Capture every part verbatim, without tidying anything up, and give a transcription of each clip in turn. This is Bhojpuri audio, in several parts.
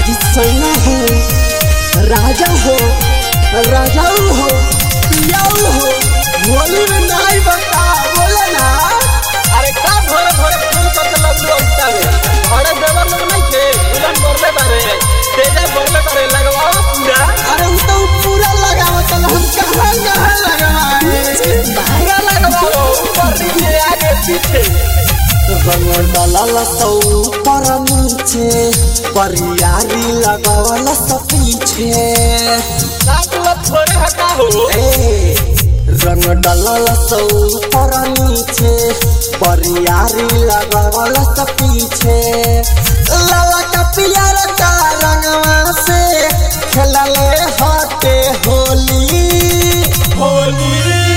अजीत सैना हो, राजा हो, राजा हो, पियाऊ हो, होली में नहीं बता बोले ना। अरे का भोरे भोरे फोन करके लगलो उठता रे बड़े देवर लोग नहीं थे उलन बोलले बारे तेजा बोलले बारे लगवाओ पूरा। अरे वो तो पूरा लगाओ तो हम कहां कहां लगाए पूरा लगवाओ ऊपर नीचे आगे पीछे रंग डाला तो ऊपर नीचे परियारी लगावला तो पीछे काटला थोड़े हटा हो ए रंग डाला तो ऊपर नीचे परियारी लगावला तो पीछे लाला का पियारा का रंगवा से खेलले हटे होली होली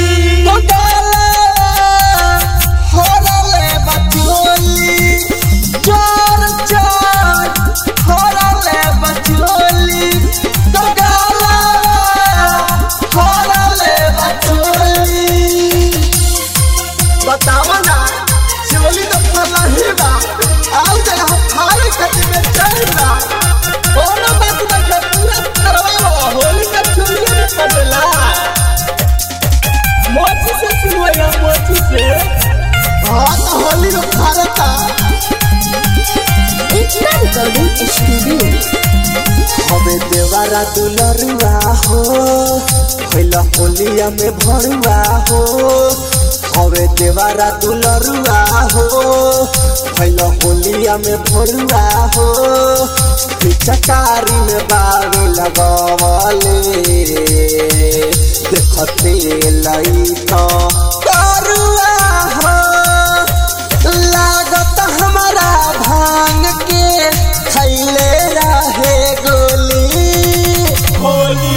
बतावा ना चोली तो फला ही बा आओ जगह थारे खती में चढ़ा कोनो बात नहीं पूरा करवाओ होली का चोली में पड़ला मोची से सुनवाया मोची से हां तो होली में भारता एकता रिकॉर्डिंग स्टूडियो हवे देवारा दुलरुआ हो होइला होलिया में भरुआ हो हवे देवारा दुलरुआ हो होइला होलिया में भरुआ हो पिचकारी में बारू लगावले देखते लई तो करुआ हो लागत हमारा भांग के खैले रहे गोली होली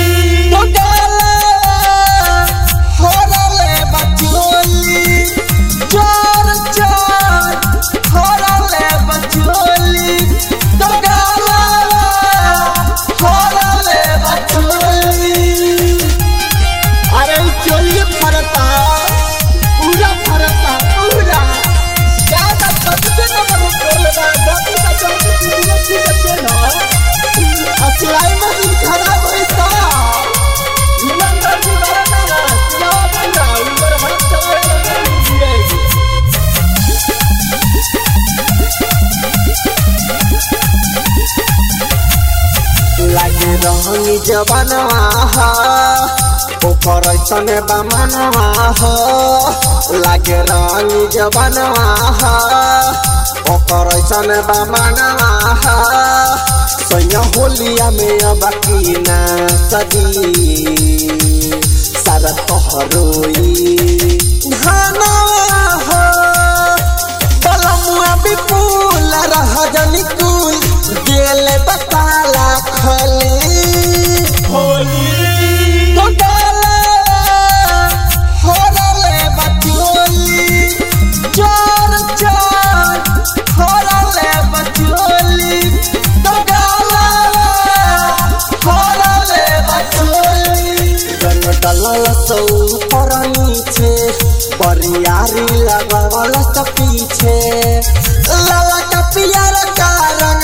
सिलाई मशीन खराब है सा नंबर की बात ना सिलावा बन रहा ऊपर हाथ चला लागे रंगी जवानवा हो ऊपर ऐसने बमनवा हो लागे रंगी जवानवा हो ऊपर ऐसने बमनवा हो सैया होलिया में अब की ना सदी सारा तोहरोई धनवा हो बलमुआ विपुल रह जनी कुल गेल बताला खली होली तो डाला होरले बचोली चार चार होरले बचोली तो डाला होरले बचोली रंग डाला सौ पर नीचे परियारी लगावला तो पीछे लाला का पियारा का